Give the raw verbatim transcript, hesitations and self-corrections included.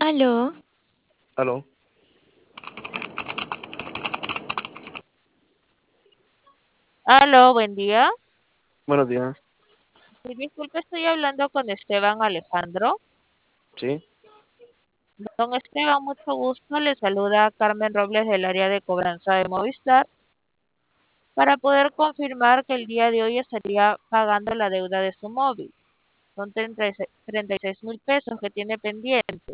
Aló, Aló, aló, buen día. buenos días. Sí, disculpe, estoy hablando con Esteban Alejandro. Sí, Don Esteban, mucho gusto. Le saluda Carmen Robles del área de cobranza de Movistar para poder confirmar que el día de hoy estaría pagando la deuda de su móvil. Son treinta y seis mil pesos que tiene pendiente.